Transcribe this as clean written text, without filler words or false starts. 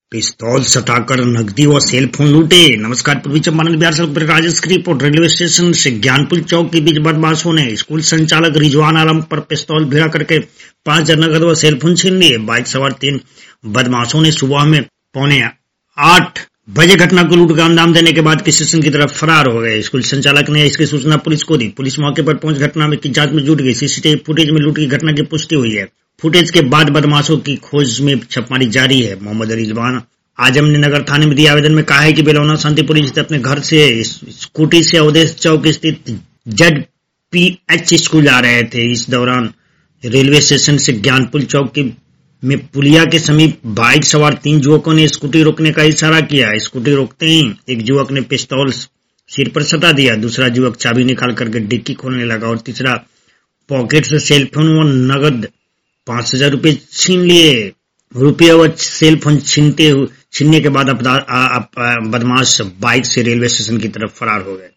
पिस्तौल सटाकर नकदी व सेल फोन लूटे। नमस्कार। पूर्वी चंपारण बिहार सड़क पर राजेश की रिपोर्ट। रेलवे स्टेशन से ज्ञानपुर चौक के बीच बदमाशों ने स्कूल संचालक रिजवान आलम पर पिस्तौल भिड़ा करके 5,000 नकद व सेल फोन छीन लिए। बाइक सवार 3 बदमाशों ने सुबह में 7:45 बजे घटना को लूट का अंजाम देने के बाद स्टेशन की तरफ फरार हो गए। स्कूल संचालक ने इसकी सूचना पुलिस को दी। पुलिस मौके पर पहुंच घटना की जांच में जुट गई। सीसीटीवी फुटेज में लूट की घटना की पुष्टि हुई है। फुटेज के बाद बदमाशों की खोज में छापेमारी जारी है। मोहम्मद रिजवान आजम ने नगर थाने में दिए आवेदन में कहा है कि बेलौना शांतिपुरी स्थित अपने घर से स्कूटी से अवधेश चौक स्थित ZPH स्कूल जा रहे थे। इस दौरान रेलवे स्टेशन से ज्ञानपुर चौक में पुलिया के समीप बाइक सवार 3 युवकों ने स्कूटी रोकने का इशारा किया। स्कूटी रोकते ही एक युवक ने पिस्तौल सिर पर सटा दिया। दूसरा युवक चाबी निकाल करके डिक्की खोलने लगा और तीसरा पॉकेट से सेलफोन व नगद 5,000 रुपये छीन लिए। रुपये व सेलफोन छीनने के बाद बदमाश बाइक से रेलवे स्टेशन की तरफ फरार हो गए।